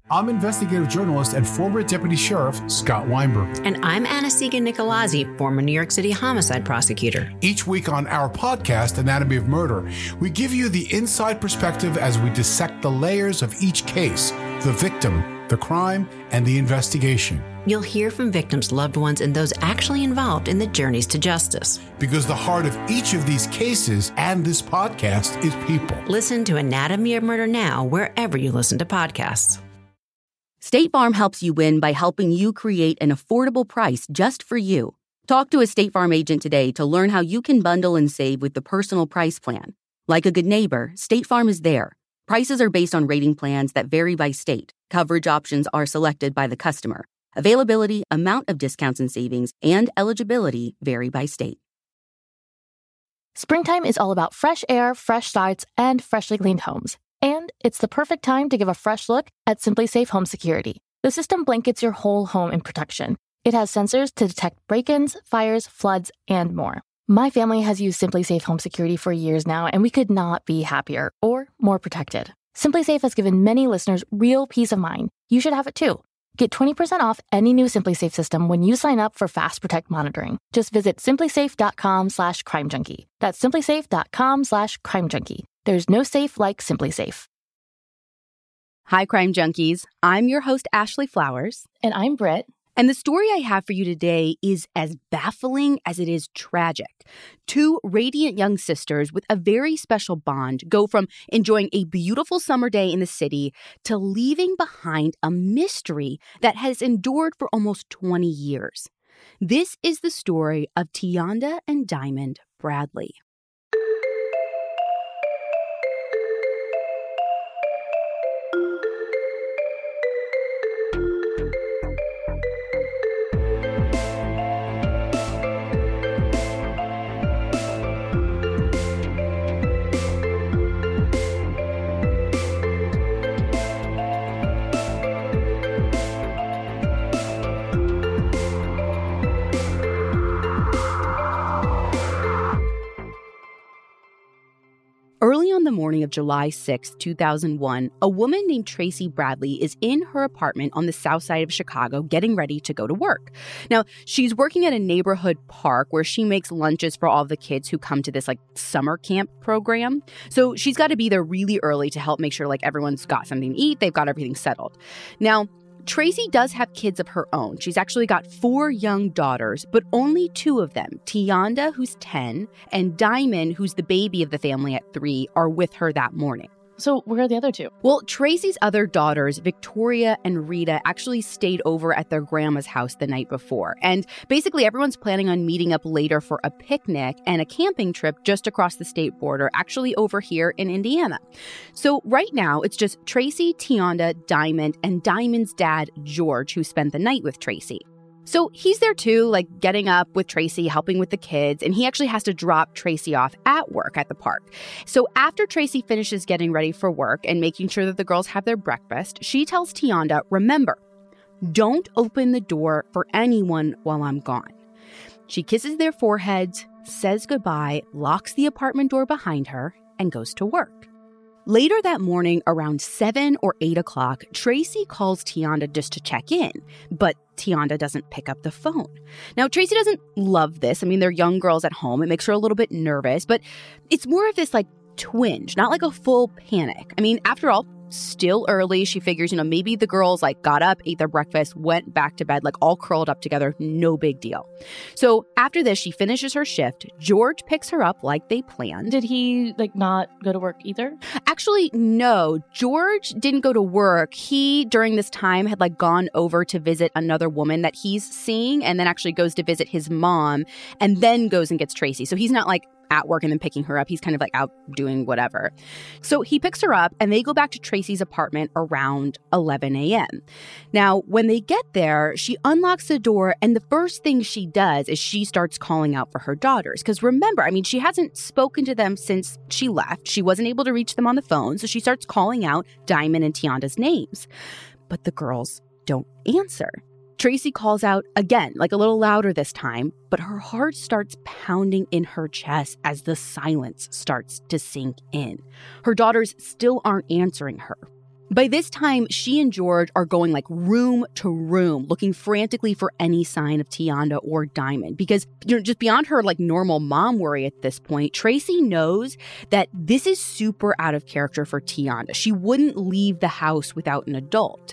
I'm investigative journalist and former Deputy Sheriff Scott Weinberg. And I'm Anastasia Nicolazzi, former New York City homicide prosecutor. Each week on our podcast, Anatomy of Murder, we give you the inside perspective as we dissect the layers of each case, the victim, the crime, and the investigation. You'll hear from victims' loved ones and those actually involved in the journeys to justice. Because the heart of each of these cases and this podcast is people. Listen to Anatomy of Murder now wherever you listen to podcasts. State Farm helps you win by helping you create an affordable price just for you. Talk to a State Farm agent today to learn how you can bundle and save with the Personal Price Plan. Like a good neighbor, State Farm is there. Prices are based on rating plans that vary by state. Coverage options are selected by the customer. Availability, amount of discounts and savings, and eligibility vary by state. Springtime is all about fresh air, fresh starts, and freshly cleaned homes. And it's the perfect time to give a fresh look at Simply Safe Home Security. The system blankets your whole home in protection. It has sensors to detect break-ins, fires, floods, and more. My family has used Simply Safe Home Security for years now, and we could not be happier or more protected. Simply Safe has given many listeners real peace of mind. You should have it too. Get 20% off any new Simply Safe system when you sign up for Fast Protect monitoring. Just visit simplysafe.com/crimejunkie. That's simplysafe.com/crimejunkie. There's no safe like Simply Safe. Hi, Crime Junkies. I'm your host, Ashley Flowers. And I'm Britt. And the story I have for you today is as baffling as it is tragic. Two radiant young sisters with a very special bond go from enjoying a beautiful summer day in the city to leaving behind a mystery that has endured for almost 20 years. This is the story of Tianda and Diamond Bradley. Early on the morning of July 6, 2001, a woman named Tracy Bradley is in her apartment on the south side of Chicago getting ready to go to work. Now, she's working at a neighborhood park where she makes lunches for all the kids who come to this summer camp program. So she's got to be there really early to help make sure everyone's got something to eat, they've got everything settled. Now, Tracy does have kids of her own. She's actually got 4 young daughters, but only 2 of them, Tianda, who's 10, and Diamond, who's the baby of the family at 3, are with her that morning. So where are the other 2? Well, Tracy's other daughters, Victoria and Rita, actually stayed over at their grandma's house the night before. And basically everyone's planning on meeting up later for a picnic and a camping trip just across the state border, actually over here in Indiana. So right now, it's just Tracy, Tianda, Diamond, and Diamond's dad, George, who spent the night with Tracy. So he's there too, getting up with Tracy, helping with the kids, and he actually has to drop Tracy off at work at the park. So after Tracy finishes getting ready for work and making sure that the girls have their breakfast, she tells Tianda, remember, don't open the door for anyone while I'm gone. She kisses their foreheads, says goodbye, locks the apartment door behind her, and goes to work. Later that morning, around 7 or 8 o'clock, Tracy calls Tianda just to check in, but Tianda doesn't pick up the phone. Now, Tracy doesn't love this. They're young girls at home. It makes her a little bit nervous, but it's more of this twinge, not a full panic. After all, still early. She figures, maybe the girls got up, ate their breakfast, went back to bed, all curled up together. No big deal. So after this, she finishes her shift. George picks her up like they planned. Did he not go to work either? Actually, no. George didn't go to work. He, during this time, had gone over to visit another woman that he's seeing, and then actually goes to visit his mom, and then goes and gets Tracy. So he's not at work and then picking her up. He's kind of out doing whatever. So he picks her up and they go back to Tracy's apartment around 11 a.m. Now, when they get there, she unlocks the door and the first thing she does is she starts calling out for her daughters. Because remember, she hasn't spoken to them since she left. She wasn't able to reach them on the phone. So she starts calling out Diamond and Tianda's names. But the girls don't answer. Tracy calls out again, a little louder this time, but her heart starts pounding in her chest as the silence starts to sink in. Her daughters still aren't answering her. By this time, she and George are going like room to room, looking frantically for any sign of Tianda or Diamond. Because, just beyond her like normal mom worry at this point, Tracy knows that this is super out of character for Tianda. She wouldn't leave the house without an adult.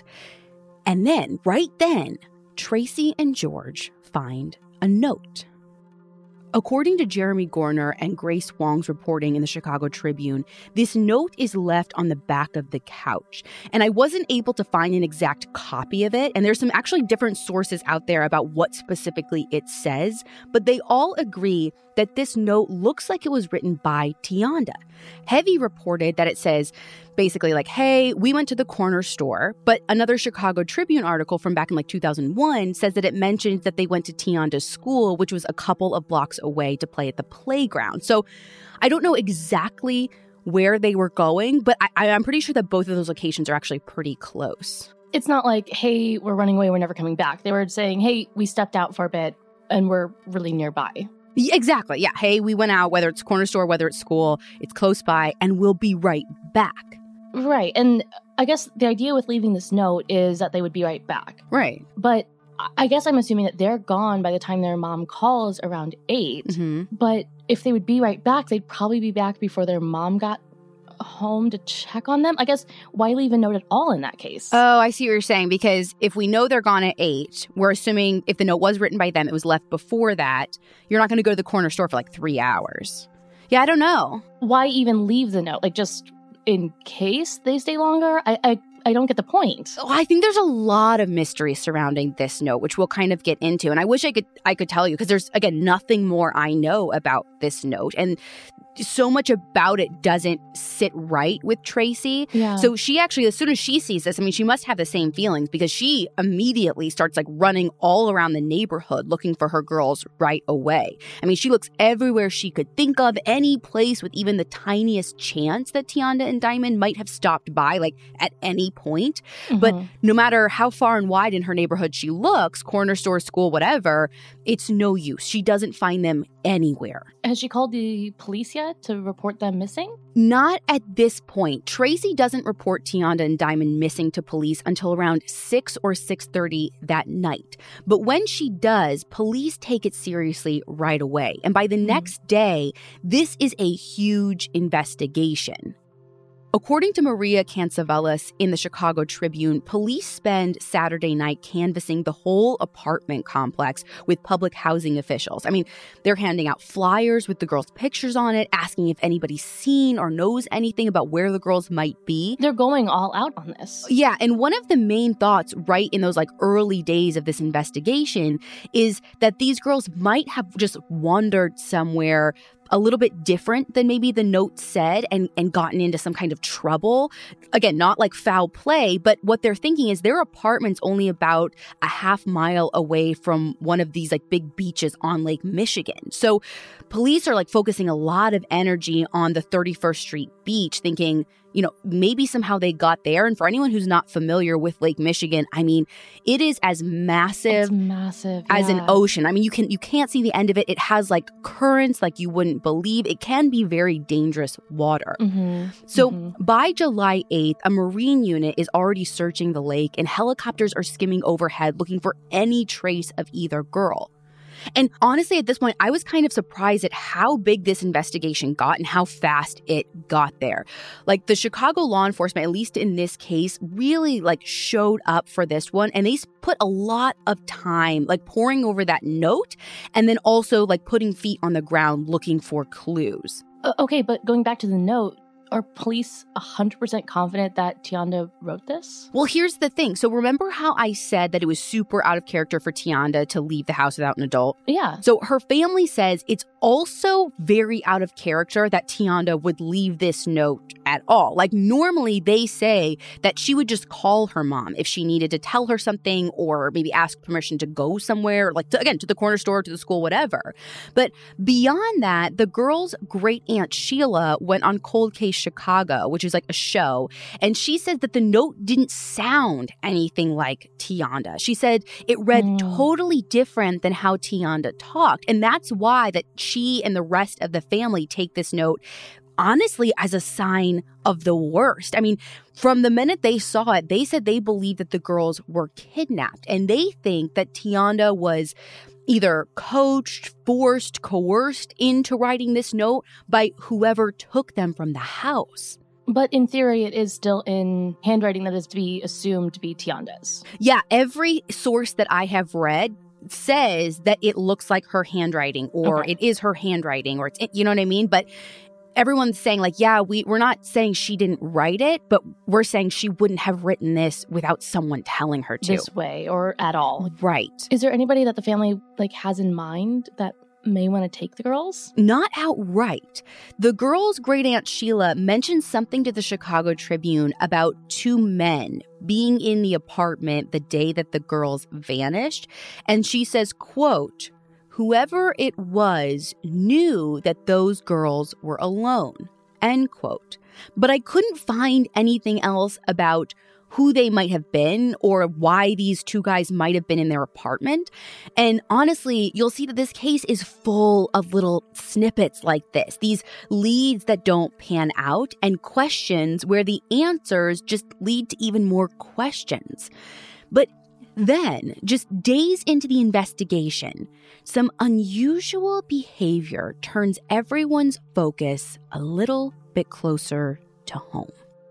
And then, right then, Tracy and George find a note. According to Jeremy Gorner and Grace Wong's reporting in the Chicago Tribune, this note is left on the back of the couch. And I wasn't able to find an exact copy of it. And there's some actually different sources out there about what specifically it says. But they all agree that this note looks like it was written by Tianda. Heavy reported that it says basically like, hey, we went to the corner store. But another Chicago Tribune article from back in like 2001 says that it mentioned that they went to Tianda's school, which was a couple of blocks away, to play at the playground. So I don't know exactly where they were going, but I'm pretty sure that both of those locations are actually pretty close. It's not like, hey, we're running away, we're never coming back. They were saying, hey, we stepped out for a bit and we're really nearby. Exactly. Yeah. Hey, we went out, whether it's corner store, whether it's school, it's close by, and we'll be right back. Right. And I guess the idea with leaving this note is that they would be right back. Right. But I guess I'm assuming that they're gone by the time their mom calls around 8. Mm-hmm. But if they would be right back, they'd probably be back before their mom got home to check on them. I guess why leave a note at all in that case? Oh, I see what you're saying. Because if we know they're gone at 8, we're assuming if the note was written by them, it was left before that. You're not going to go to the corner store for like 3 hours. Yeah, I don't know. Why even leave the note? Like, just in case they stay longer? I don't get the point. Oh, I think there's a lot of mystery surrounding this note, which we'll kind of get into. And I wish I could tell you, because there's, again, nothing more I know about this note. And so much about it doesn't sit right with Tracy. Yeah. So she actually, as soon as she sees this, I mean, she must have the same feelings, because she immediately starts like running all around the neighborhood looking for her girls right away. I mean, she looks everywhere she could think of, any place with even the tiniest chance that Tianda and Diamond might have stopped by, like at any point. Mm-hmm. But no matter how far and wide in her neighborhood she looks, corner store, school, whatever, it's no use. She doesn't find them anywhere. Has she called the police yet to report them missing? Not at this point. Tracy doesn't report Tianda and Diamond missing to police until around 6 or 6:30 that night. But when she does, police take it seriously right away. And by the next day, this is a huge investigation. According to Maria Cansavelas in the Chicago Tribune, police spend Saturday night canvassing the whole apartment complex with public housing officials. I mean, they're handing out flyers with the girls' pictures on it, asking if anybody's seen or knows anything about where the girls might be. They're going all out on this. Yeah, and one of the main thoughts right in those like early days of this investigation is that these girls might have just wandered somewhere a little bit different than maybe the note said and gotten into some kind of trouble. Again, not like foul play, but what they're thinking is their apartment's only about a half mile away from one of these like big beaches on Lake Michigan. So police are like focusing a lot of energy on the 31st Street beach, thinking, you know, maybe somehow they got there. And for anyone who's not familiar with Lake Michigan, I mean, it is as massive as an ocean. I mean, you can't see the end of it. It has like currents like you wouldn't believe. It can be very dangerous water. Mm-hmm. So by July 8th, a Marine unit is already searching the lake, and helicopters are skimming overhead looking for any trace of either girl. And honestly, at this point, I was kind of surprised at how big this investigation got and how fast it got there. Like, the Chicago law enforcement, at least in this case, really like showed up for this one. And they put a lot of time like poring over that note, and then also like putting feet on the ground looking for clues. Okay, but going back to the note, are police 100% confident that Tianda wrote this? Well, here's the thing. So remember how I said that it was super out of character for Tianda to leave the house without an adult? Yeah. So her family says it's also very out of character that Tianda would leave this note at all. Like, normally they say that she would just call her mom if she needed to tell her something, or maybe ask permission to go somewhere, like to the corner store, to the school, whatever. But beyond that, the girl's great aunt Sheila went on Cold Case Chicago, which is like a show, and she said that the note didn't sound anything like Tianda. She said it read totally different than how Tianda talked, and that's why that she and the rest of the family take this note honestly as a sign of the worst. I mean, from the minute they saw it, they said they believed that the girls were kidnapped, and they think that Tianda was either coached, forced, coerced into writing this note by whoever took them from the house. But in theory, it is still in handwriting that is to be assumed to be Tianda's. Yeah, every source that I have read says that it looks like her handwriting, or it is her handwriting, or it's, you know what I mean? But everyone's saying, like, yeah, we're not saying she didn't write it, but we're saying she wouldn't have written this without someone telling her to. This way or at all. Right. Is there anybody that the family has in mind that may want to take the girls? Not outright. The girls' great aunt Sheila mentioned something to the Chicago Tribune about two men being in the apartment the day that the girls vanished. And she says, quote, "Whoever it was knew that those girls were alone," end quote. But I couldn't find anything else about who they might have been or why these two guys might have been in their apartment. And honestly, you'll see that this case is full of little snippets like this, these leads that don't pan out and questions where the answers just lead to even more questions. But then, just days into the investigation, some unusual behavior turns everyone's focus a little bit closer to home.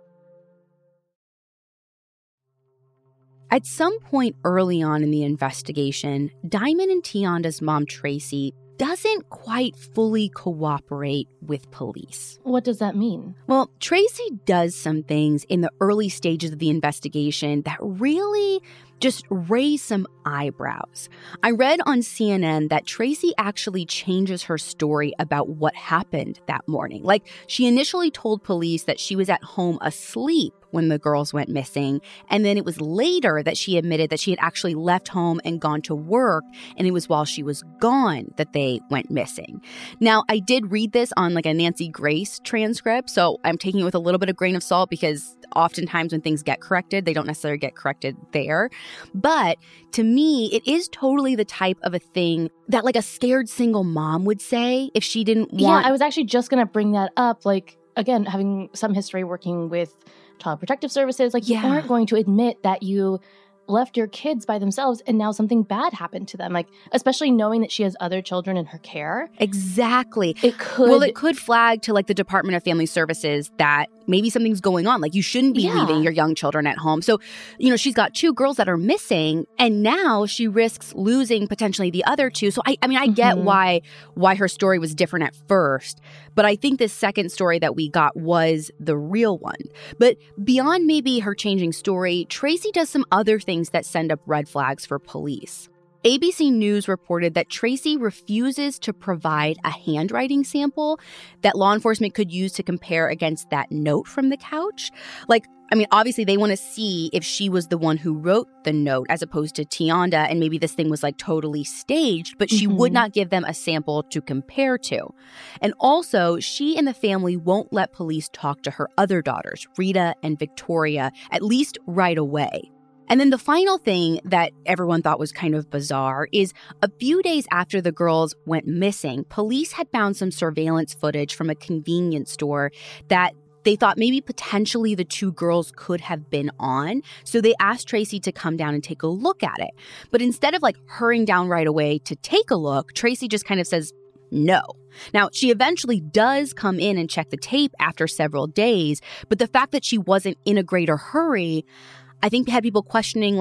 At some point early on in the investigation, Diamond and Tianda's mom, Tracy, doesn't quite fully cooperate with police. What does that mean? Well, Tracy does some things in the early stages of the investigation that really just raise some eyebrows. I read on CNN that Tracy actually changes her story about what happened that morning. Like, she initially told police that she was at home asleep when the girls went missing, and then it was later that she admitted that she had actually left home and gone to work, and it was while she was gone that they went missing. Now, I did read this on a Nancy Grace transcript, so I'm taking it with a little bit of grain of salt because oftentimes when things get corrected, they don't necessarily get corrected there. But to me, it is totally the type of a thing that a scared single mom would say if she didn't want... Yeah, I was actually just going to bring that up. Again, having some history working with Child Protective Services, you aren't going to admit that you left your kids by themselves and now something bad happened to them. Especially knowing that she has other children in her care. Exactly. It could flag to the Department of Family Services that maybe something's going on. You shouldn't be leaving your young children at home. So, she's got two girls that are missing, and now she risks losing potentially the other two. So, I get why her story was different at first, but I think this second story that we got was the real one. But beyond maybe her changing story, Tracy does some other things that send up red flags for police. ABC News reported that Tracy refuses to provide a handwriting sample that law enforcement could use to compare against that note from the couch. Obviously they want to see if she was the one who wrote the note as opposed to Tianda, and maybe this thing was totally staged, but she would not give them a sample to compare to. And also, she and the family won't let police talk to her other daughters, Rita and Victoria, at least right away. And then the final thing that everyone thought was kind of bizarre is a few days after the girls went missing, police had found some surveillance footage from a convenience store that they thought maybe potentially the two girls could have been on. So they asked Tracy to come down and take a look at it. But instead of hurrying down right away to take a look, Tracy just kind of says no. Now, she eventually does come in and check the tape after several days, but the fact that she wasn't in a greater hurry, I think had people questioning,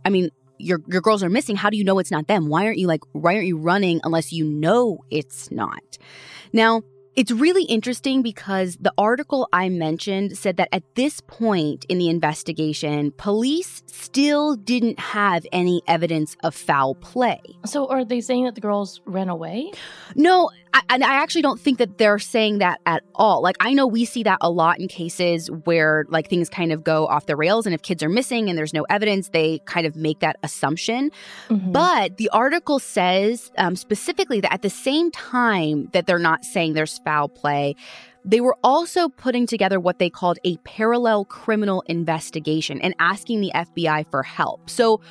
your girls are missing. How do you know it's not them? Why aren't you running unless you know it's not? Now, it's really interesting because the article I mentioned said that at this point in the investigation, police still didn't have any evidence of foul play. So are they saying that the girls ran away? No, I actually don't think that they're saying that at all. I know we see that a lot in cases where things kind of go off the rails, and if kids are missing and there's no evidence, they kind of make that assumption. But the article says specifically that at the same time that they're not saying there's foul play, they were also putting together what they called a parallel criminal investigation and asking the FBI for help. So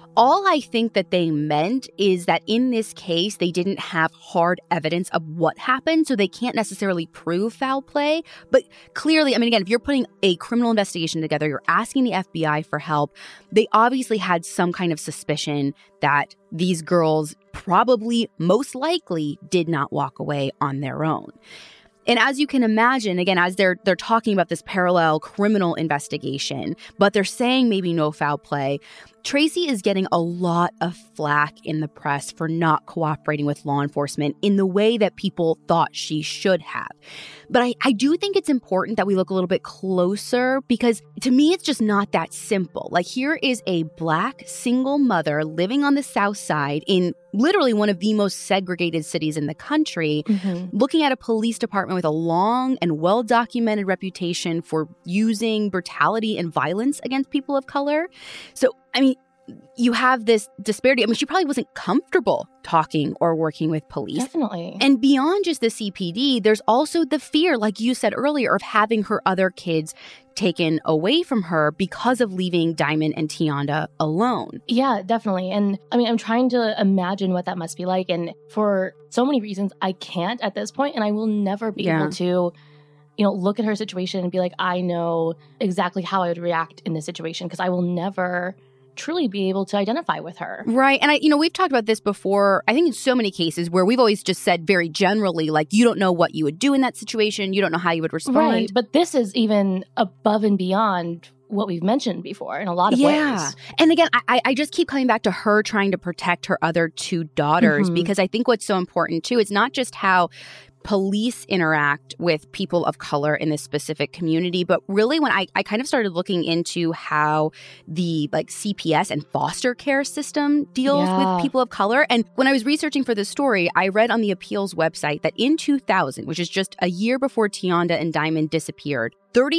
All I think that they meant is that in this case, they didn't have hard evidence of what happened, so they can't necessarily prove foul play. But clearly, I mean, again, if you're putting a criminal investigation together, you're asking the FBI for help, they obviously had some kind of suspicion that these girls probably, most likely, did not walk away on their own. And as you can imagine, again, as they're talking about this parallel criminal investigation, but they're saying maybe no foul play, Tracy is getting a lot of flack in the press for not cooperating with law enforcement in the way that people thought she should have. But I do think it's important that we look a little bit closer because to me, it's just not that simple. Like here is a Black single mother living on the South Side in literally one of the most segregated cities in the country, looking at a police department with a long and well-documented reputation for using brutality and violence against people of color. So, I mean, you have this disparity. I mean, she probably wasn't comfortable talking or working with police. Definitely. And beyond just the CPD, there's also the fear, like you said earlier, of having her other kids taken away from her because of leaving Diamond and Tianda alone. Yeah, definitely. And I mean, I'm trying to imagine what that must be like. And for so many reasons, I can't at this point, and I will never be able to, look at her situation and be like, I know exactly how I would react in this situation because I will never truly be able to identify with her. Right. And we've talked about this before, I think in so many cases where we've always just said very generally, like, you don't know what you would do in that situation. You don't know how you would respond. Right. But this is even above and beyond what we've mentioned before in a lot of ways. And again, I just keep coming back to her trying to protect her other two daughters because I think what's so important too, it's not just how police interact with people of color in this specific community. But really, when I kind of started looking into how the CPS and foster care system deals with people of color. And when I was researching for this story, I read on the appeals website that in 2000, which is just a year before Tianda and Diamond disappeared,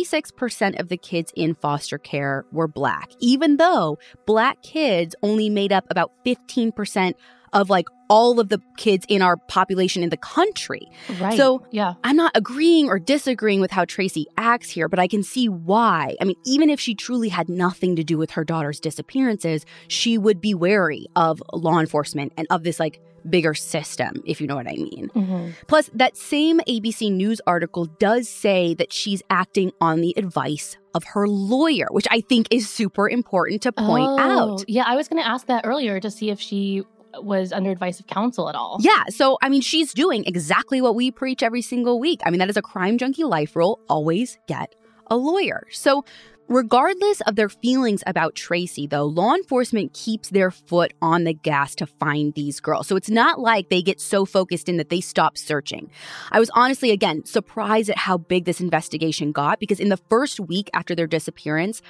36% of the kids in foster care were Black, even though Black kids only made up about 15% of all of the kids in our population in the country. Right. So yeah. I'm not agreeing or disagreeing with how Tracy acts here, but I can see why. I mean, even if she truly had nothing to do with her daughter's disappearances, she would be wary of law enforcement and of this bigger system, if you know what I mean. Plus, that same ABC News article does say that she's acting on the advice of her lawyer, which I think is super important to point out. Yeah, I was going to ask that earlier to see if she was under advice of counsel at all. Yeah. So, I mean, she's doing exactly what we preach every single week. I mean, that is a crime junkie life rule. Always get a lawyer. So regardless of their feelings about Tracy, though, law enforcement keeps their foot on the gas to find these girls. So it's not like they get so focused in that they stop searching. I was honestly, again, surprised at how big this investigation got because in the first week after their disappearance,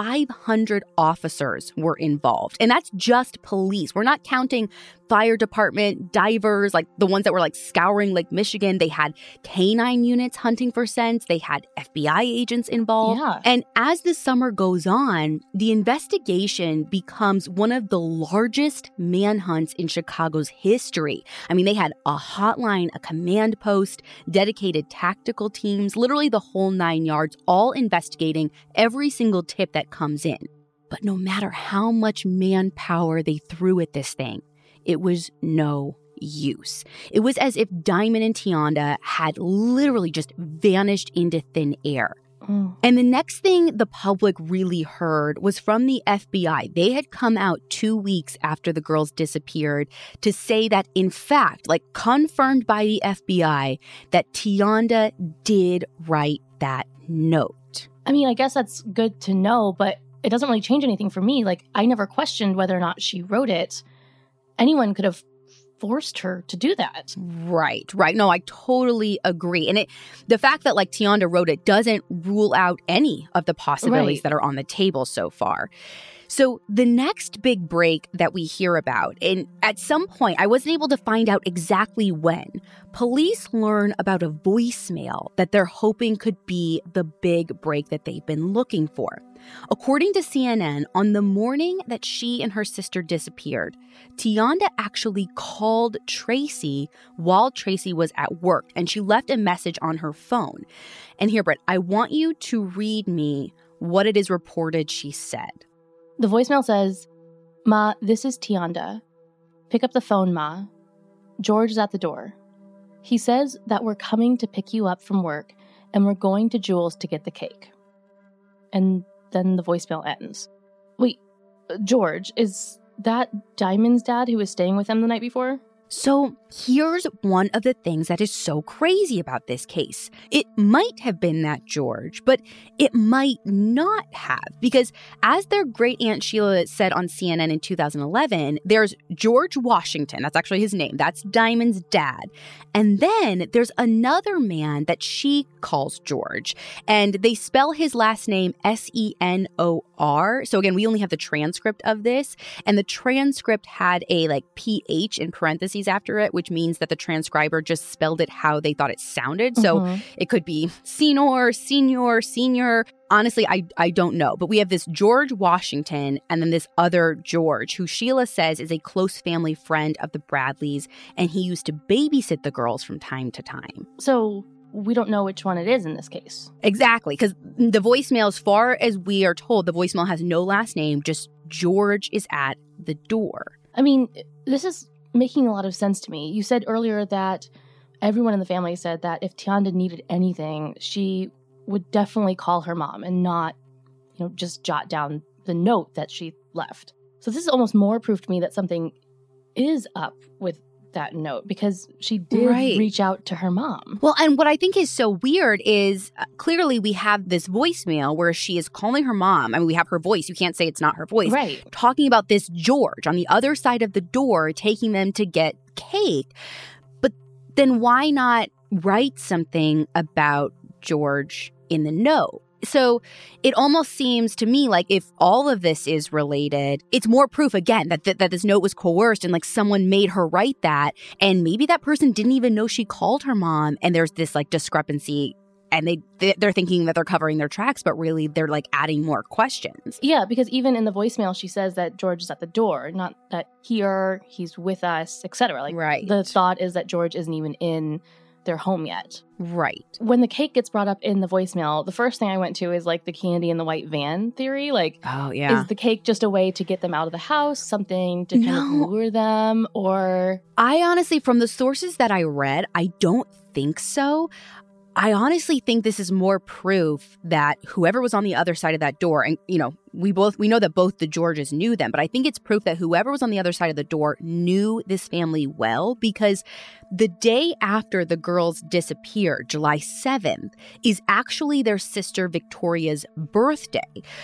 500 officers were involved. And that's just police. We're not counting fire department, divers, the ones that were scouring Lake Michigan. They had canine units hunting for scents. They had FBI agents involved. Yeah. And as the summer goes on, the investigation becomes one of the largest manhunts in Chicago's history. I mean, they had a hotline, a command post, dedicated tactical teams, literally the whole 9 yards, all investigating every single tip that comes in. But no matter how much manpower they threw at this thing, it was no use. It was as if Diamond and Tianda had literally just vanished into thin air. And the next thing the public really heard was from the FBI. They had come out 2 weeks after the girls disappeared to say that, in fact, confirmed by the FBI, that Tianda did write that note. I mean, I guess that's good to know, but it doesn't really change anything for me. I never questioned whether or not she wrote it. Anyone could have forced her to do that. Right. No, I totally agree. And the fact that Tianda wrote it doesn't rule out any of the possibilities that are on the table so far. So the next big break that we hear about, and at some point, I wasn't able to find out exactly when, police learn about a voicemail that they're hoping could be the big break that they've been looking for. According to CNN, on the morning that she and her sister disappeared, Tianda actually called Tracy while Tracy was at work, and she left a message on her phone. And here, Britt, I want you to read me what it is reported she said. The voicemail says, Ma, this is Tianda. Pick up the phone, Ma. George is at the door. He says that we're coming to pick you up from work and we're going to Jules to get the cake. And then the voicemail ends. Wait, George, is that Diamond's dad who was staying with him the night before? So here's one of the things that is so crazy about this case. It might have been that George, but it might not have, because as their great aunt Sheila said on CNN in 2011, there's George Washington. That's actually his name. That's Diamond's dad. And then there's another man that she calls George, and they spell his last name Senor. So again, we only have the transcript of this, and the transcript had a PH in parentheses after it, which means that the transcriber just spelled it how they thought it sounded. So it could be senior. Honestly, I don't know. But we have this George Washington and then this other George, who Sheila says is a close family friend of the Bradleys, and he used to babysit the girls from time to time. So we don't know which one it is in this case. Exactly, because the voicemail, as far as we are told, the voicemail has no last name, just George is at the door. I mean, this is making a lot of sense to me. You said earlier that everyone in the family said that if Tianda needed anything, she would definitely call her mom and not, just jot down the note that she left. So this is almost more proof to me that something is up with that note, because she did reach out to her mom. Well, and what I think is so weird is clearly we have this voicemail where she is calling her mom. I mean, we have her voice. You can't say it's not her voice. Right. Talking about this George on the other side of the door, taking them to get cake. But then why not write something about George in the note? So it almost seems to me like if all of this is related, it's more proof, again, that this note was coerced and someone made her write that. And maybe that person didn't even know she called her mom. And there's this discrepancy, and they're thinking that they're covering their tracks, but really they're adding more questions. Yeah, because even in the voicemail, she says that George is at the door, not that he's with us, etc. Right. The thought is that George isn't even in their home yet. Right. When the cake gets brought up in the voicemail, the first thing I went to is the candy in the white van theory. Oh, yeah. Is the cake just a way to get them out of the house, something to kind of lure them, or? I honestly, from the sources that I read, I don't think so. I honestly think this is more proof that whoever was on the other side of that door, and, we know that both the Georges knew them, but I think it's proof that whoever was on the other side of the door knew this family well, because the day after the girls disappeared, July 7th, is actually their sister Victoria's birthday.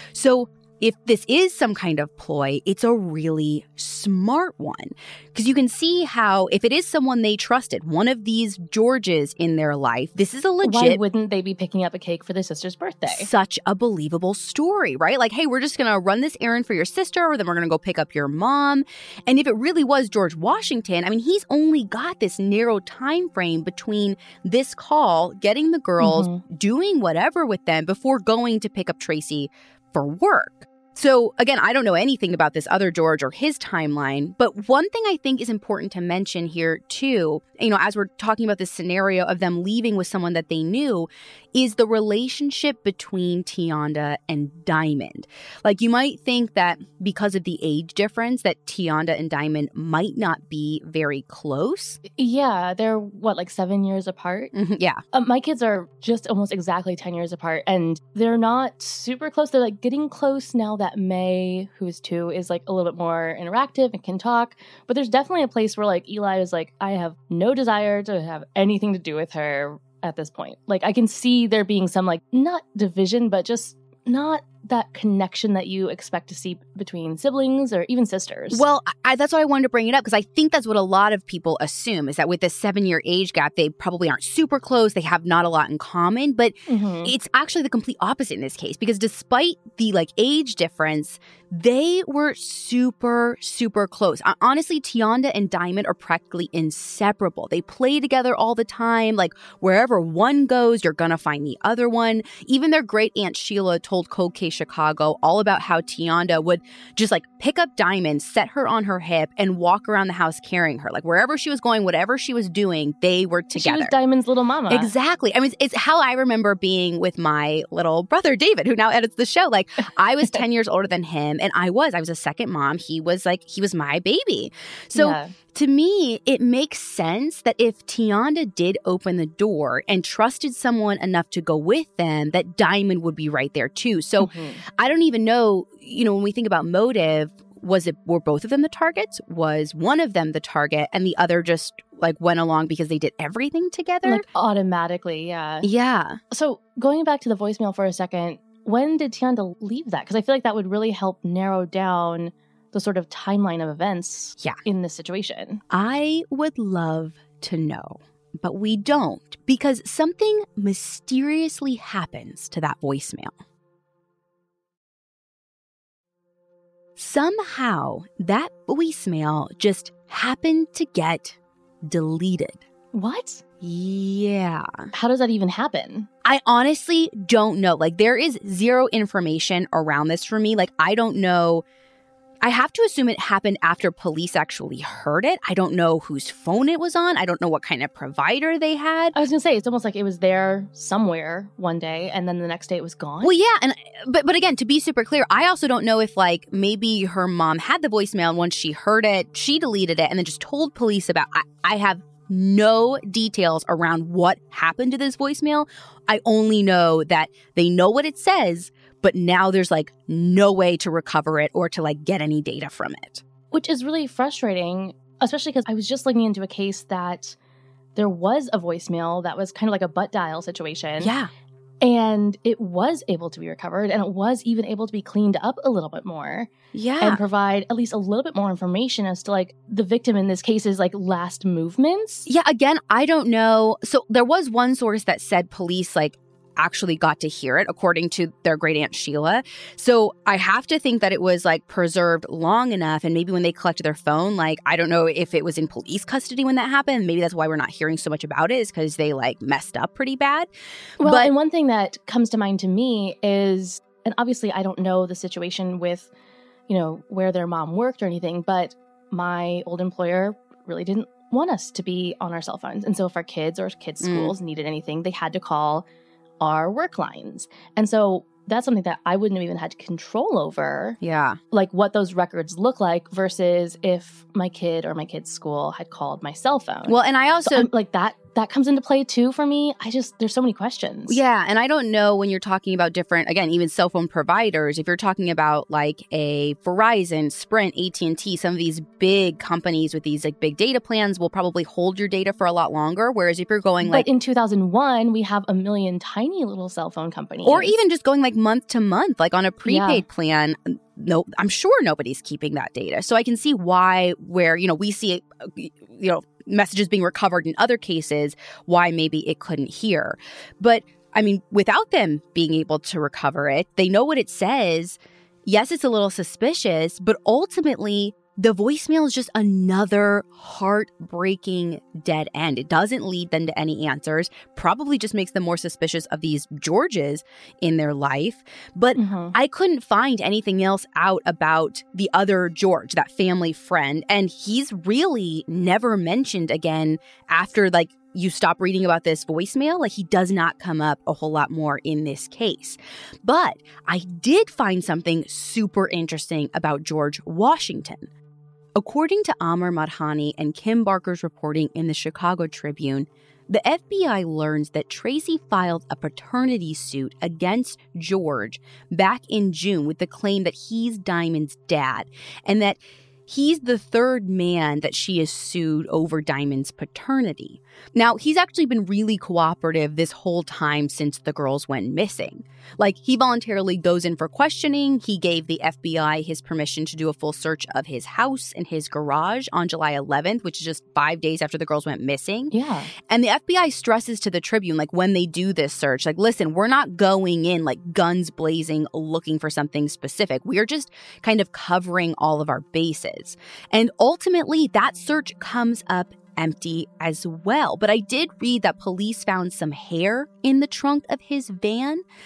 So if this is some kind of ploy, it's a really smart one. Because you can see how, if it is someone they trusted, one of these Georges in their life, this is a legit... Why wouldn't they be picking up a cake for their sister's birthday? Such a believable story, right? Hey, we're just going to run this errand for your sister, or then we're going to go pick up your mom. And if it really was George Washington, I mean, he's only got this narrow time frame between this call, getting the girls, doing whatever with them before going to pick up Tracy for work. So again, I don't know anything about this other George or his timeline, but one thing I think is important to mention here too, as we're talking about this scenario of them leaving with someone that they knew, is the relationship between Tianda and Diamond. You might think that because of the age difference that Tianda and Diamond might not be very close. Yeah, they're 7 years apart? Yeah. My kids are just almost exactly 10 years apart, and they're not super close. They're getting close now that May, who is 2, is a little bit more interactive and can talk. But there's definitely a place where Eli is I have no desire to have anything to do with her at this point. I can see there being some not division, but just not that connection that you expect to see between siblings or even sisters. Well, that's why I wanted to bring it up, because I think that's what a lot of people assume, is that with this 7-year age gap, they probably aren't super close. They have not a lot in common, but it's actually the complete opposite in this case, because despite the age difference, they were super, super close. Honestly, Tianda and Diamond are practically inseparable. They play together all the time. Wherever one goes, you're going to find the other one. Even their great aunt Sheila told Cold Case Chicago, all about how Tianda would just like pick up Diamond, set her on her hip, and walk around the house carrying her. Like wherever she was going, whatever she was doing, they were together. She was Diamond's little mama. Exactly. I mean, it's how I remember being with my little brother, David, who now edits the show. Like I was 10 years older than him, and I was a second mom. He was my baby. So to me, it makes sense that if Tianda did open the door and trusted someone enough to go with them, that Diamond would be right there too. So I don't even know, when we think about motive, were both of them the targets? Was one of them the target and the other just like went along because they did everything together? Like automatically, yeah. Yeah. So going back to the voicemail for a second, when did Tianda leave that? Because I feel like that would really help narrow down the sort of timeline of events in this situation. I would love to know, but we don't, because something mysteriously happens to that voicemail. Somehow, that voicemail just happened to get deleted. What? Yeah. How does that even happen? I honestly don't know. Like, there is zero information around this for me. Like, I don't know. I have to assume it happened after police actually heard it. I don't know whose phone it was on. I don't know what kind of provider they had. I was going to say, it's almost like it was there somewhere one day and then the next day it was gone. Well, yeah. But again, to be super clear, I also don't know if like maybe her mom had the voicemail and once she heard it, she deleted it and then just told police about I have no details around what happened to this voicemail. I only know that they know what it says, but now there's like no way to recover it or to like get any data from it. Which is really frustrating, especially because I was just looking into a case that there was a voicemail that was kind of like a butt dial situation. Yeah. And it was able to be recovered and it was even able to be cleaned up a little bit more. Yeah. And provide at least a little bit more information as to like the victim in this case's like last movements. Yeah, again, I don't know. So there was one source that said police like actually got to hear it, according to their great aunt Sheila. So I have to think that it was like preserved long enough. And maybe when they collected their phone, like, I don't know if it was in police custody when that happened. Maybe that's why we're not hearing so much about it, is because they like messed up pretty bad. Well, and one thing that comes to mind to me is, and obviously I don't know the situation with, where their mom worked or anything, but my old employer really didn't want us to be on our cell phones. And so if our kids or kids' schools needed anything, they had to call our work lines. And so that's something that I wouldn't have even had control over. Yeah. Like what those records look like versus if my kid or my kid's school had called my cell phone. Well, and I also... So, like that comes into play too for me. There's so many questions. Yeah. And I don't know when you're talking about different, again, even cell phone providers, if you're talking about like a Verizon, Sprint, AT&T, some of these big companies with these like big data plans will probably hold your data for a lot longer. Whereas if you're going like... But in 2001, we have a million tiny little cell phone companies. Or even just going like month to month, like on a prepaid plan. No, I'm sure nobody's keeping that data. So I can see why, where, we see, messages being recovered in other cases, why maybe it couldn't hear. But I mean, without them being able to recover it, they know what it says. Yes, it's a little suspicious, but ultimately the voicemail is just another heartbreaking dead end. It doesn't lead them to any answers, probably just makes them more suspicious of these Georges in their life. But I couldn't find anything else out about the other George, that family friend. And he's really never mentioned again after like you stop reading about this voicemail. Like he does not come up a whole lot more in this case. But I did find something super interesting about George Washington. According to Amr Madhani and Kim Barker's reporting in the Chicago Tribune, the FBI learns that Tracy filed a paternity suit against George back in June with the claim that he's Diamond's dad and that he's the third man that she has sued over Diamond's paternity. Now, he's actually been really cooperative this whole time since the girls went missing. Like, he voluntarily goes in for questioning. He gave the FBI his permission to do a full search of his house and his garage on July 11th, which is just 5 days after the girls went missing. Yeah. And the FBI stresses to the Tribune, like, when they do this search, like, listen, we're not going in, like, guns blazing, looking for something specific. We are just kind of covering all of our bases. And ultimately, that search comes up empty as well. But I did read that police found some hair in the trunk of his van.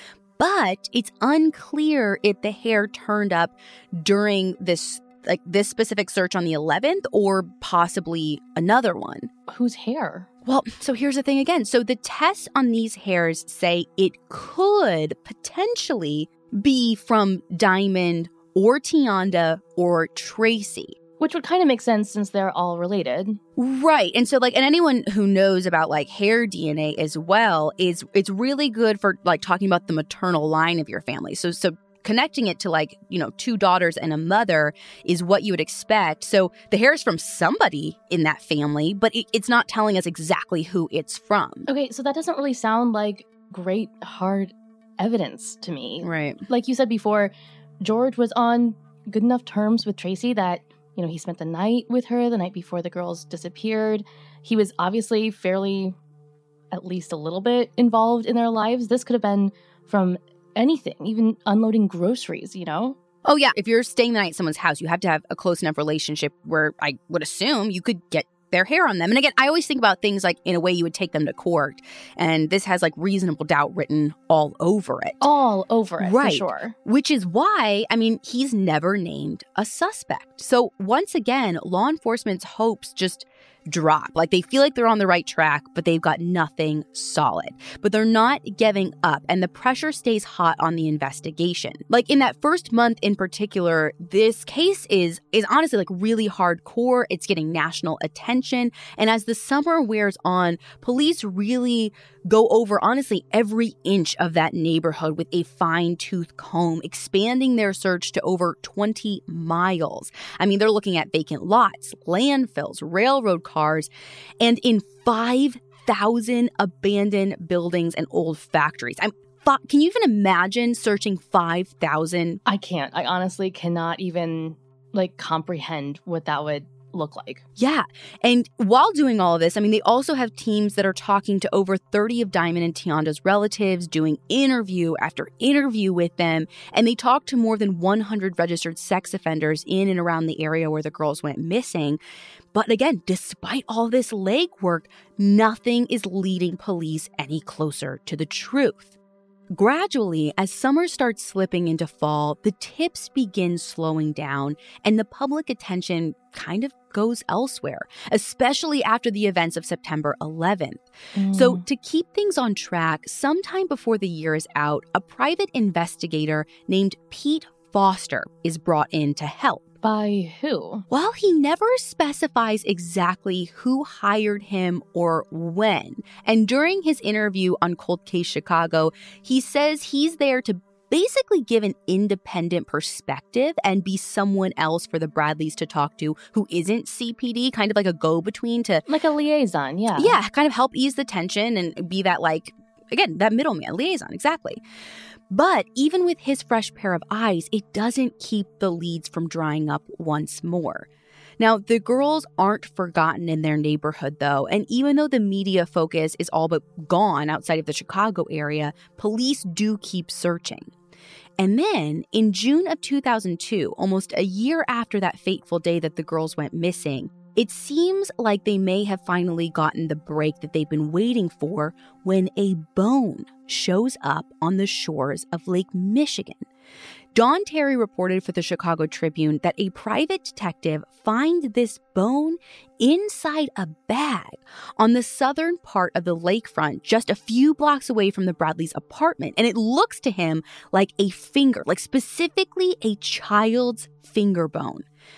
But it's unclear if the hair turned up during this specific search on the 11th or possibly another one. Whose hair? Well, so here's the thing again. So the tests on these hairs say it could potentially be from Diamond or Tianda or Tracy. Which would kind of make sense since they're all related. Right. And so and anyone who knows about hair DNA as well it's really good for talking about the maternal line of your family. So connecting it to 2 daughters and a mother is what you would expect. So the hair is from somebody in that family, but it's not telling us exactly who it's from. Okay, so that doesn't really sound like great hard evidence to me. Right. Like you said before, George was on good enough terms with Tracy that, he spent the night with her the night before the girls disappeared. He was obviously fairly, at least a little bit, involved in their lives. This could have been from anything, even unloading groceries, Oh, yeah. If you're staying the night at someone's house, you have to have a close enough relationship where I would assume you could get their hair on them. And again, I always think about things in a way you would take them to court. And this has reasonable doubt written all over it. All over it, right. For sure. Which is why, he's never named a suspect. So once again, law enforcement's hopes just drop. They feel like they're on the right track, but they've got nothing solid. But they're not giving up, and the pressure stays hot on the investigation. In that first month in particular, this case is honestly really hardcore. It's getting national attention. And as the summer wears on, police really go over, honestly, every inch of that neighborhood with a fine-tooth comb, expanding their search to over 20 miles. They're looking at vacant lots, landfills, railroad cars, and in 5,000 abandoned buildings and old factories. Can you even imagine searching 5,000? I can't. I honestly cannot even, comprehend what that would look like. Yeah. And while doing all of this, they also have teams that are talking to over 30 of Diamond and Tianda's relatives, doing interview after interview with them. And they talk to more than 100 registered sex offenders in and around the area where the girls went missing. But again, despite all this legwork, nothing is leading police any closer to the truth. Gradually, as summer starts slipping into fall, the tips begin slowing down and the public attention kind of goes elsewhere, especially after the events of September 11th. So to keep things on track, sometime before the year is out, a private investigator named Pete Foster is brought in to help. By who? Well, he never specifies exactly who hired him or when. And during his interview on Cold Case Chicago, he says he's there to basically give an independent perspective and be someone else for the Bradleys to talk to who isn't CPD, kind of like a go-between to... Like a liaison, yeah. Yeah, kind of help ease the tension and be that again, that middleman, liaison, exactly. But even with his fresh pair of eyes, it doesn't keep the leads from drying up once more. Now, the girls aren't forgotten in their neighborhood, though, and even though the media focus is all but gone outside of the Chicago area, police do keep searching. And then, in June of 2002, almost a year after that fateful day that the girls went missing, it seems like they may have finally gotten the break that they've been waiting for when a bone shows up on the shores of Lake Michigan. Dawn Terry reported for the Chicago Tribune that a private detective finds this bone inside a bag on the southern part of the lakefront, just a few blocks away from the Bradleys' apartment. And it looks to him like a finger, specifically a child's finger bone.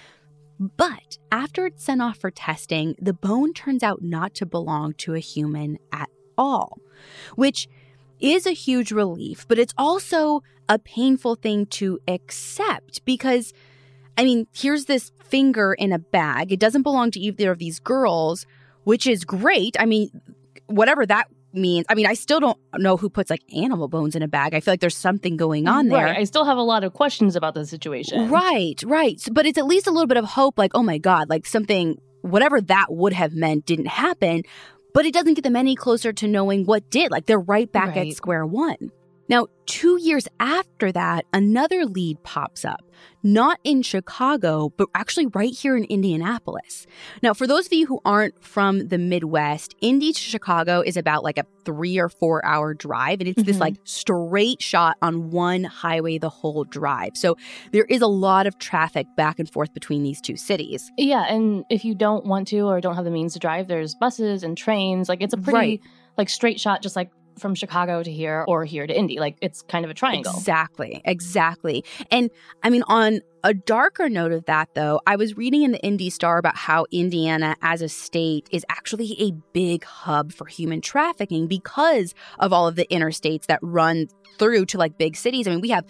But after it's sent off for testing, the bone turns out not to belong to a human at all, which is a huge relief, but it's also a painful thing to accept because, here's this finger in a bag. It doesn't belong to either of these girls, which is great. Whatever that means. I still don't know who puts animal bones in a bag. I feel like there's something going on there. Right. I still have a lot of questions about the situation. Right. But it's at least a little bit of hope, oh my God, something, whatever that would have meant didn't happen. But it doesn't get them any closer to knowing what did. They're right back at square one. Now, 2 years after that, another lead pops up, not in Chicago, but actually right here in Indianapolis. Now, for those of you who aren't from the Midwest, Indy to Chicago is about like a 3 or 4 hour drive, and it's this like straight shot on one highway the whole drive. So there is a lot of traffic back and forth between these two cities. Yeah, and if you don't want to or don't have the means to drive, there's buses and trains. Like, it's a pretty like straight shot, just like from Chicago to here or here to Indy. Like, it's kind of a triangle. Exactly. And I mean, on a darker note of that, though, I was reading in the Indy Star about how Indiana as a state is actually a big hub for human trafficking because of all of the interstates that run through to like big cities. I mean, we have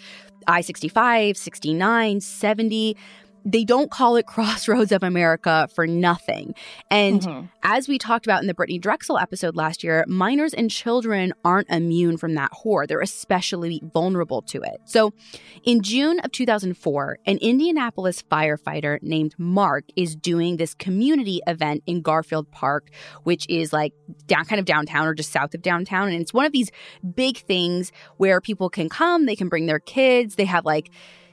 I-65, 69, 70. They don't call it Crossroads of America for nothing. And as we talked about in the Brittany Drexel episode last year, minors and children aren't immune from that whore. They're especially vulnerable to it. So in June of 2004, an Indianapolis firefighter named Mark is doing this community event in Garfield Park, which is like kind of downtown or just south of downtown. And it's one of these big things where people can come, they can bring their kids, they have like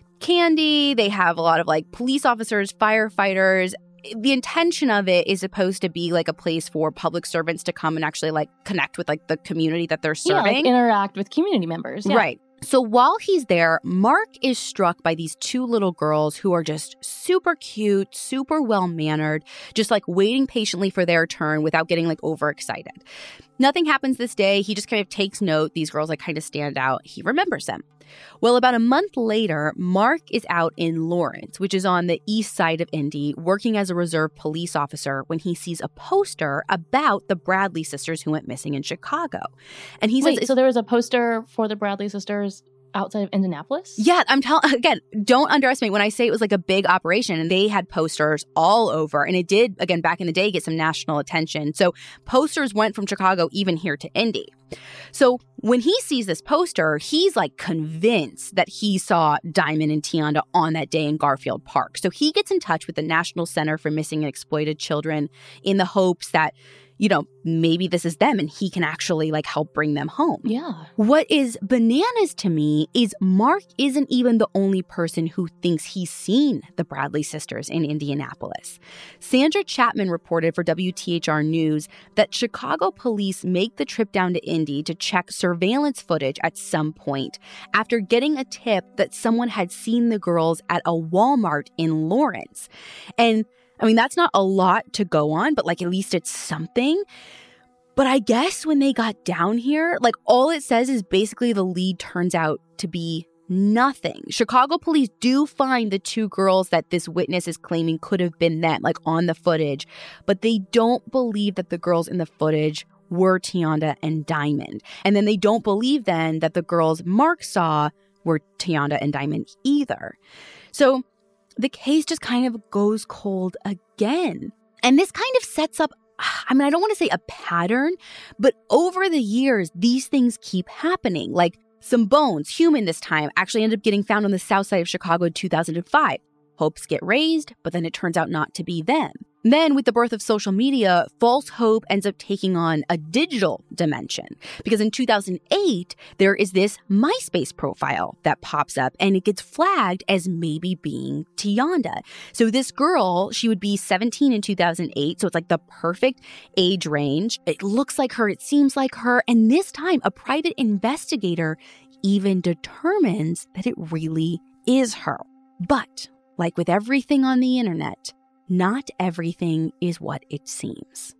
candy, they have a lot of like police officers, firefighters. The intention of it is supposed to be like a place for public servants to come and actually like connect with like the community that they're serving. Yeah, like interact with community members. Yeah. Right. So while he's there, Mark is struck by these two little girls who are just super cute, super well-mannered, just like waiting patiently for their turn without getting like overexcited. Nothing happens this day. He just kind of takes note. These girls like kind of stand out. He remembers them. Well, about a month later, Mark is out in Lawrence, which is on the east side of Indy, working as a reserve police officer when he sees a poster about the Bradley sisters who went missing in Chicago. And he says, so there was a poster for the Bradley sisters outside of Indianapolis? Yeah, again, don't underestimate when I say it was like a big operation, and they had posters all over, and it did, again, back in the day, get some national attention. So posters went from Chicago even here to Indy. So when he sees this poster, he's like convinced that he saw Diamond and Tianda on that day in Garfield Park. So he gets in touch with the National Center for Missing and Exploited Children in the hopes that, you know, maybe this is them and he can actually like help bring them home. Yeah. What is bananas to me is Mark isn't even the only person who thinks he's seen the Bradley sisters in Indianapolis. Sandra Chapman reported for WTHR News that Chicago police make the trip down to Indy to check surveillance footage at some point after getting a tip that someone had seen the girls at a Walmart in Lawrence. And I mean, that's not a lot to go on, but like at least it's something. But I guess when they got down here, like all it says is basically the lead turns out to be nothing. Chicago police do find the two girls that this witness is claiming could have been them, like on the footage, but they don't believe that the girls in the footage were Tianda and Diamond. And then they don't believe then that the girls Mark saw were Tianda and Diamond either. So the case just kind of goes cold again. And this kind of sets up, I mean, I don't want to say a pattern, but over the years, these things keep happening. Like some bones, human this time, actually end up getting found on the south side of Chicago in 2005. Hopes get raised, but then it turns out not to be them. Then, with the birth of social media, false hope ends up taking on a digital dimension. Because in 2008, there is this MySpace profile that pops up, and it gets flagged as maybe being Tianda. So this girl, she would be 17 in 2008, so it's like the perfect age range. It looks like her, it seems like her, and this time, a private investigator even determines that it really is her. But, like with everything on the internet, not everything is what it seems.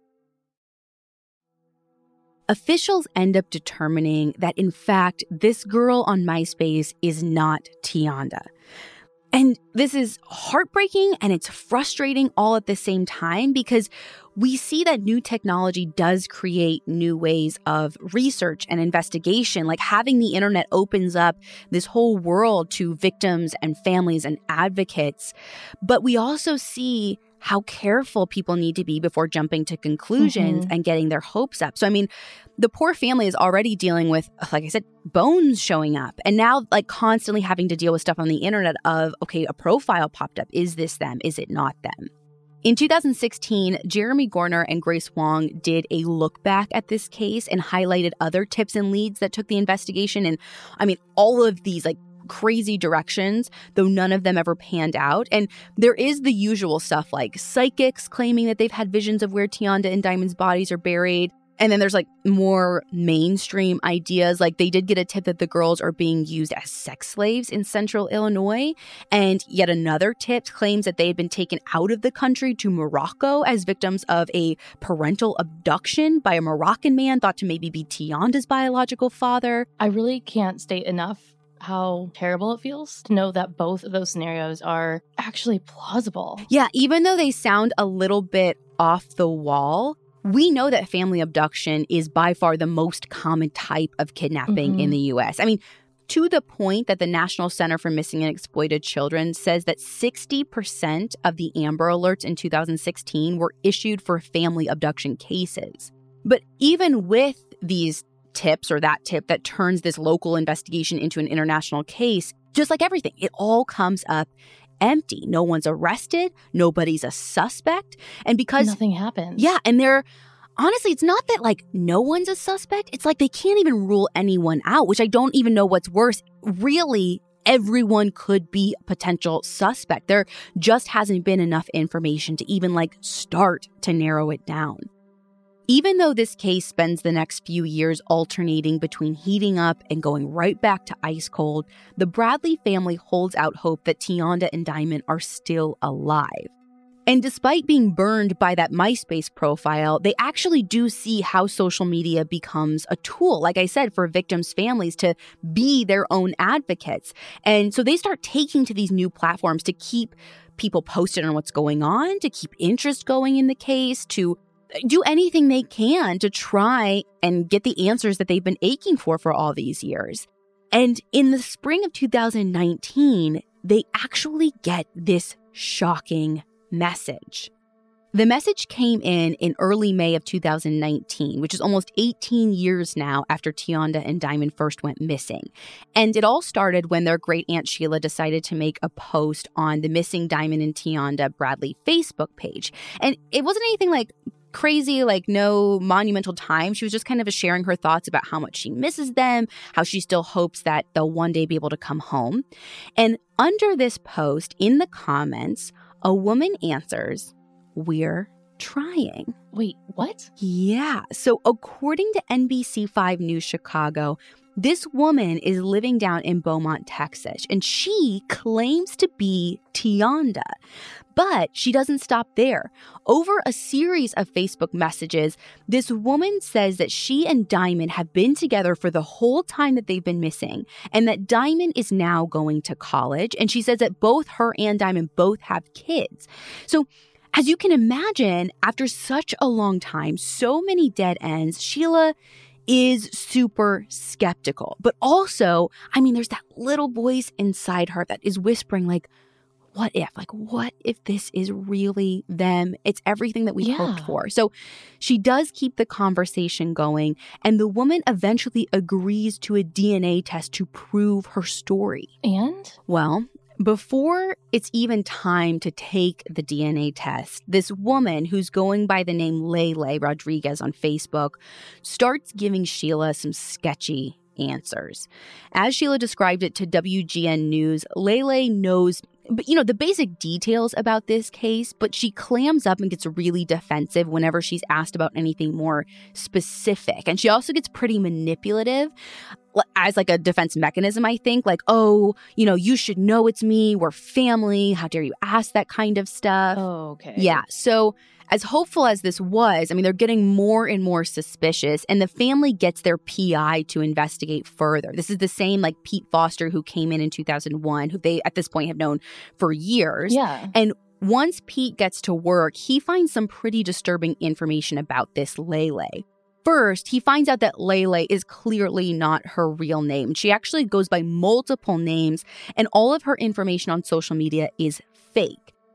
Officials end up determining that, in fact, this girl on MySpace is not Tianda. And this is heartbreaking and it's frustrating all at the same time because we see that new technology does create new ways of research and investigation. Like having the internet opens up this whole world to victims and families and advocates. But we also see how careful people need to be before jumping to conclusions and getting their hopes up. So, I mean, the poor family is already dealing with, like I said, bones showing up. And now, like, constantly having to deal with stuff on the internet of, okay, a profile popped up. Is this them? Is it not them? In 2016, Jeremy Gorner and Grace Wong did a look back at this case and highlighted other tips and leads that took the investigation. And I mean, all of these crazy directions, though none of them ever panned out. And there is the usual stuff like psychics claiming that they've had visions of where Tianda and Diamond's bodies are buried. And then there's more mainstream ideas. They did get a tip that the girls are being used as sex slaves in central Illinois. And yet another tip claims that they had been taken out of the country to Morocco as victims of a parental abduction by a Moroccan man thought to maybe be Tianda's biological father. I really can't state enough how terrible it feels to know that both of those scenarios are actually plausible. Yeah, even though they sound a little bit off the wall, we know that family abduction is by far the most common type of kidnapping in the U.S. I mean, to the point that the National Center for Missing and Exploited Children says that 60% of the Amber Alerts in 2016 were issued for family abduction cases. But even with these tips or that tip that turns this local investigation into an international case, just like everything, it all comes up empty. No one's arrested. Nobody's a suspect. And because nothing happens. Yeah. And honestly, it's not that no one's a suspect. It's they can't even rule anyone out, which I don't even know what's worse. Really, everyone could be a potential suspect. There just hasn't been enough information to even start to narrow it down. Even though this case spends the next few years alternating between heating up and going right back to ice cold, the Bradley family holds out hope that Tianda and Diamond are still alive. And despite being burned by that MySpace profile, they actually do see how social media becomes a tool, like I said, for victims' families to be their own advocates. And so they start taking to these new platforms to keep people posted on what's going on, to keep interest going in the case, to do anything they can to try and get the answers that they've been aching for all these years. And in the spring of 2019, they actually get this shocking message. The message came in early May of 2019, which is almost 18 years now after Tianda and Diamond first went missing. And it all started when their great aunt Sheila decided to make a post on the Missing Diamond and Tianda Bradley Facebook page. And it wasn't anything crazy, no monumental time. She was just kind of sharing her thoughts about how much she misses them, how she still hopes that they'll one day be able to come home. And under this post, in the comments, a woman answers, "We're trying." Wait, what? Yeah. So according to NBC5 News Chicago, this woman is living down in Beaumont, Texas, and she claims to be Tianda. But she doesn't stop there. Over a series of Facebook messages, this woman says that she and Diamond have been together for the whole time that they've been missing, and that Diamond is now going to college. And she says that both her and Diamond both have kids. So as you can imagine, after such a long time, so many dead ends, Sheila is super skeptical. But also, there's that little voice inside her that is whispering what if? What if this is really them? It's everything that we hoped for. So she does keep the conversation going, and the woman eventually agrees to a DNA test to prove her story. And? Well, before it's even time to take the DNA test, this woman who's going by the name Lele Rodriguez on Facebook starts giving Sheila some sketchy answers. As Sheila described it to WGN News, Lele knows the basic details about this case, but she clams up and gets really defensive whenever she's asked about anything more specific. And she also gets pretty manipulative as a defense mechanism, I think. Oh, you should know it's me. We're family. How dare you ask that kind of stuff? Oh, okay. Yeah. So as hopeful as this was, they're getting more and more suspicious, and the family gets their PI to investigate further. This is the same Pete Foster who came in 2001, who they at this point have known for years. Yeah. And once Pete gets to work, he finds some pretty disturbing information about this Lele. First, he finds out that Lele is clearly not her real name. She actually goes by multiple names, and all of her information on social media is fake.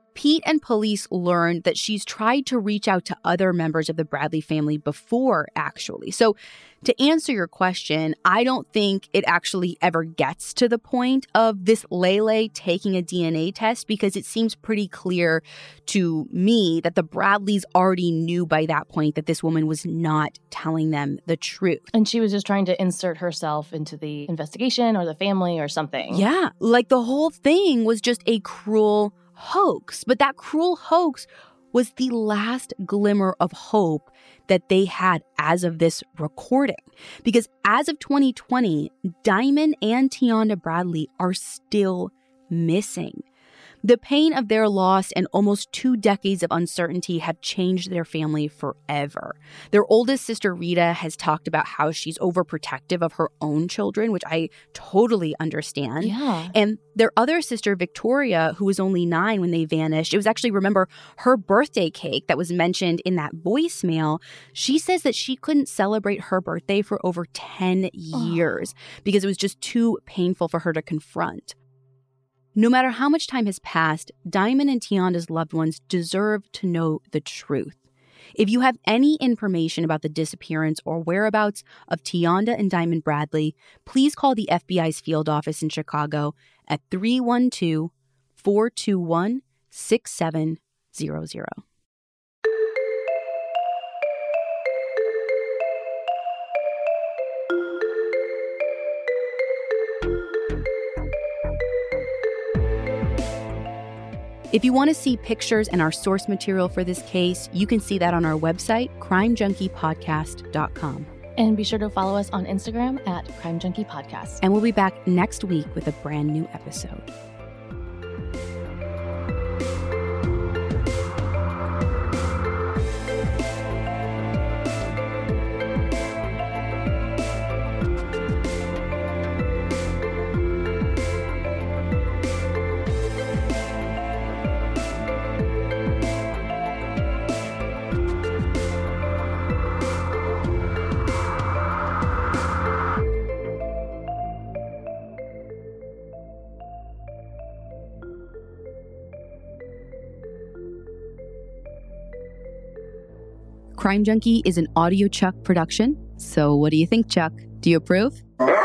Pete and police learned that she's tried to reach out to other members of the Bradley family before, actually. So to answer your question, I don't think it actually ever gets to the point of this Lele taking a DNA test, because it seems pretty clear to me that the Bradleys already knew by that point that this woman was not telling them the truth. And she was just trying to insert herself into the investigation or the family or something. Yeah, like the whole thing was just a cruel hoax. But that cruel hoax was the last glimmer of hope that they had as of this recording. Because as of 2020, Diamond and Tianda Bradley are still missing. The pain of their loss and almost 2 decades of uncertainty have changed their family forever. Their oldest sister, Rita, has talked about how she's overprotective of her own children, which I totally understand. Yeah. And their other sister, Victoria, who was only 9 when they vanished, it was actually, remember, her birthday cake that was mentioned in that voicemail. She says that she couldn't celebrate her birthday for over 10 years because it was just too painful for her to confront. No matter how much time has passed, Diamond and Tianda's loved ones deserve to know the truth. If you have any information about the disappearance or whereabouts of Tianda and Diamond Bradley, please call the FBI's field office in Chicago at 312-421-6700. If you want to see pictures and our source material for this case, you can see that on our website, crimejunkiepodcast.com. And be sure to follow us on Instagram at Crime Junkie Podcast. And we'll be back next week with a brand new episode. Crime Junkie is an Audio Chuck production. So what do you think, Chuck? Do you approve?